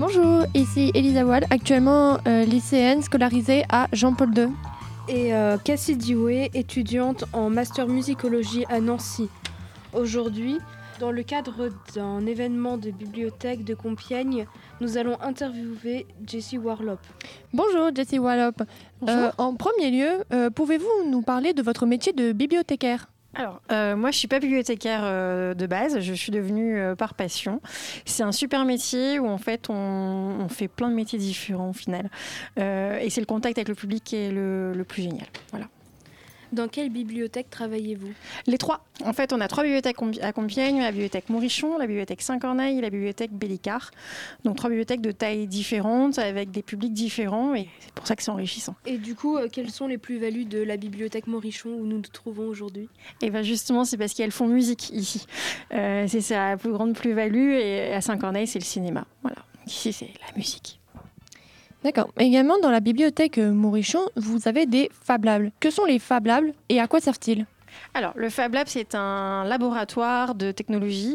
Bonjour, ici Elisa Wall, actuellement lycéenne scolarisée à Jean-Paul II. Et Cassie Dioué, étudiante en master musicologie à Nancy. Aujourd'hui, dans le cadre d'un événement de bibliothèque de Compiègne, nous allons interviewer Jessie Warlop. Bonjour Jessie Warlop. En premier lieu, pouvez-vous nous parler de votre métier de bibliothécaire ? Alors, moi, je suis pas bibliothécaire de base, je suis devenue par passion. C'est un super métier où, en fait, on fait plein de métiers différents, au final. Et c'est le contact avec le public qui est le plus génial. Voilà. Dans quelle bibliothèque travaillez-vous ? Les trois. En fait, on a 3 bibliothèques à Compiègne, la bibliothèque Morichon, la bibliothèque Saint-Corneille et la bibliothèque Bellicard. Donc 3 bibliothèques de tailles différentes, avec des publics différents, et c'est pour ça que c'est enrichissant. Et du coup, quelles sont les plus-values de la bibliothèque Morichon où nous nous trouvons aujourd'hui ? Et bien justement, c'est parce qu'elles font musique ici. C'est sa plus grande plus-value, et à Saint-Corneille, c'est le cinéma. Voilà. Ici, c'est la musique. D'accord. Également, dans la bibliothèque Morichon, vous avez des Fab Labs. Que sont les Fab Labs et à quoi servent-ils ? Alors, le Fab Lab, c'est un laboratoire de technologie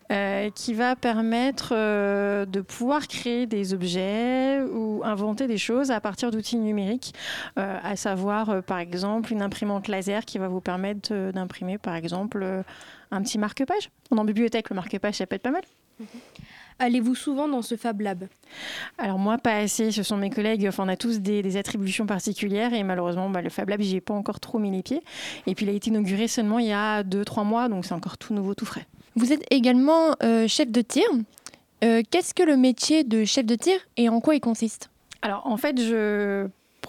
qui va permettre de pouvoir créer des objets ou inventer des choses à partir d'outils numériques, à savoir, par exemple, une imprimante laser qui va vous permettre d'imprimer, par exemple, un petit marque-page. En bibliothèque, le marque-page, ça peut être pas mal. Allez-vous souvent dans ce Fab Lab ? Alors moi, pas assez. Ce sont mes collègues. Enfin, on a tous des attributions particulières et malheureusement, le Fab Lab, j'y ai pas encore trop mis les pieds. Et puis, il a été inauguré seulement il y a 2-3 mois, donc c'est encore tout nouveau, tout frais. Vous êtes également chef de tir. Qu'est-ce que le métier de chef de tir et en quoi il consiste ? Alors, en fait, je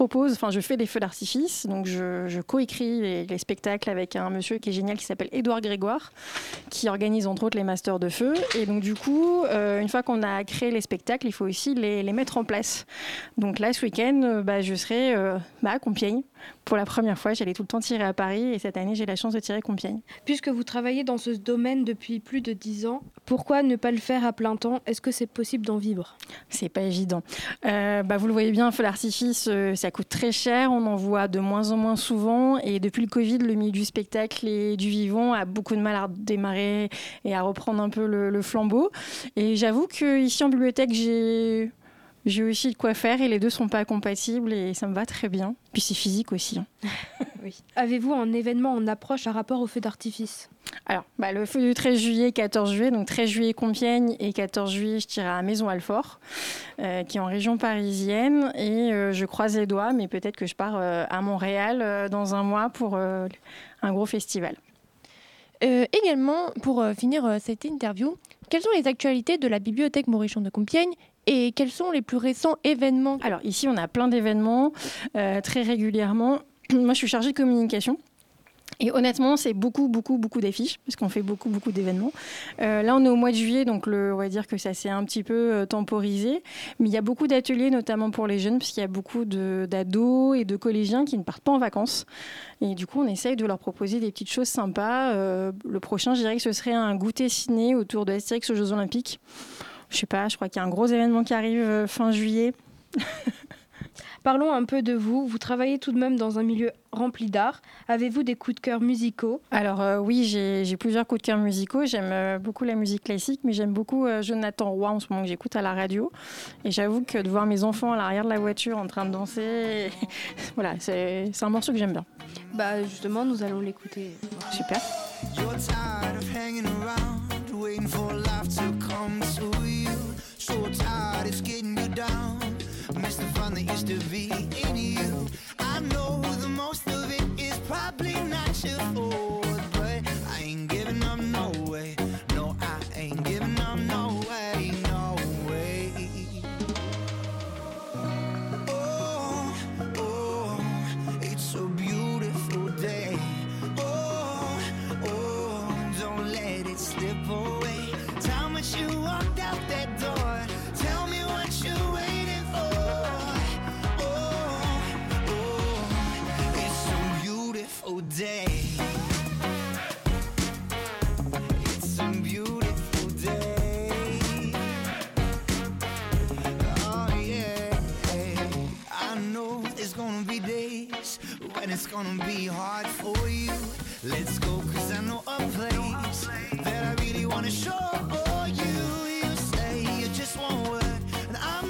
fais des feux d'artifice, donc je coécris les spectacles avec un monsieur qui est génial qui s'appelle Édouard Grégoire, qui organise entre autres les masters de feu. Et donc du coup, une fois qu'on a créé les spectacles, il faut aussi les mettre en place. Donc là, ce week-end, je serai à Compiègne. Pour la première fois, j'allais tout le temps tirer à Paris et cette année, j'ai la chance de tirer Compiègne. Puisque vous travaillez dans ce domaine depuis plus de 10 ans, pourquoi ne pas le faire à plein temps ? Est-ce que c'est possible d'en vivre ? C'est pas évident. Vous le voyez bien, un feu d'artifice, ça coûte très cher. On en voit de moins en moins souvent. Et depuis le Covid, le milieu du spectacle et du vivant a beaucoup de mal à démarrer et à reprendre un peu le flambeau. Et j'avoue qu'ici en bibliothèque, j'ai aussi de quoi faire et les deux ne sont pas compatibles et ça me va très bien. Puis c'est physique aussi. Oui. Avez-vous un événement en approche à rapport au feu d'artifice ? Alors, le feu du 13 juillet, 14 juillet, donc 13 juillet Compiègne et 14 juillet, je tire à Maison-Alfort, qui est en région parisienne. Et je croise les doigts, mais peut-être que je pars à Montréal dans un mois pour un gros festival. Également, pour finir cette interview, quelles sont les actualités de la bibliothèque Morichon de Compiègne et quels sont les plus récents événements ? Alors ici, on a plein d'événements très régulièrement. Moi, je suis chargée de communication. Et honnêtement, c'est beaucoup d'affiches, parce qu'on fait beaucoup d'événements. Là, on est au mois de juillet, donc on va dire que ça s'est un petit peu temporisé. Mais il y a beaucoup d'ateliers, notamment pour les jeunes, parce qu'il y a beaucoup d'ados et de collégiens qui ne partent pas en vacances. Et du coup, on essaye de leur proposer des petites choses sympas. Le prochain, je dirais que ce serait un goûter ciné autour de Astérix aux Jeux Olympiques. Je sais pas, je crois qu'il y a un gros événement qui arrive fin juillet. Parlons un peu de vous. Vous travaillez tout de même dans un milieu rempli d'art. Avez-vous des coups de cœur musicaux ? Alors oui, j'ai plusieurs coups de cœur musicaux. J'aime beaucoup la musique classique, mais j'aime beaucoup Jonathan Roy en ce moment que j'écoute à la radio. Et j'avoue que de voir mes enfants à l'arrière de la voiture en train de danser, voilà, c'est un morceau que j'aime bien. Justement, nous allons l'écouter. Super. You're tired of hanging around, waiting for life to come to you. So tired it's getting you down. Miss the fun that used to be in you. I know the most of it is probably not your fault, but I ain't giving up no way. No, I ain't giving up no way, no way. Oh, oh, it's a beautiful day. Oh, oh, don't let it slip away. Time that you walked out that door. Tell me what you're waiting for. Day. It's a beautiful day. Oh yeah, I know there's gonna be days when it's gonna be hard for you. Let's go, 'cause I know a place that I really wanna show you. You say you just want word, and I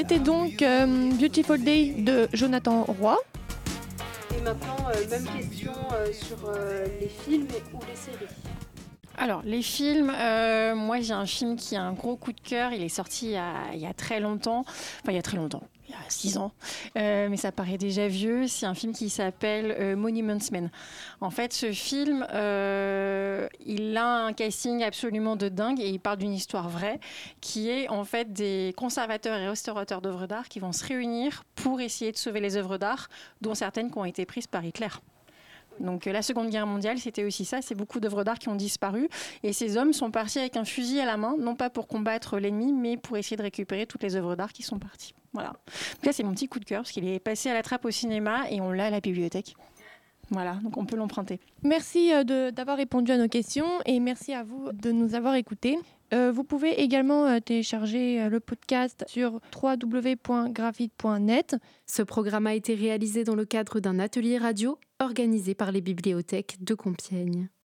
C'était donc Beautiful Day de Jonathan Roy. Et maintenant, même question sur les films ou les séries. Alors, les films, moi j'ai un film qui a un gros coup de cœur. Il est sorti il y a très longtemps. Enfin, il y a 6 ans. Mais ça paraît déjà vieux. C'est un film qui s'appelle Monuments Men. En fait, ce film, il a un casting absolument de dingue et il parle d'une histoire vraie qui est en fait des conservateurs et restaurateurs d'œuvres d'art qui vont se réunir pour essayer de sauver les œuvres d'art, dont certaines qui ont été prises par Hitler. Donc la Seconde Guerre mondiale, c'était aussi ça, c'est beaucoup d'œuvres d'art qui ont disparu et ces hommes sont partis avec un fusil à la main, non pas pour combattre l'ennemi, mais pour essayer de récupérer toutes les œuvres d'art qui sont parties. Voilà. Donc là, c'est mon petit coup de cœur parce qu'il est passé à la trappe au cinéma et on l'a à la bibliothèque. Voilà, donc on peut l'emprunter. Merci d'avoir répondu à nos questions et merci à vous de nous avoir écoutés. Vous pouvez également télécharger le podcast sur www.graphite.net. Ce programme a été réalisé dans le cadre d'un atelier radio organisé par les bibliothèques de Compiègne.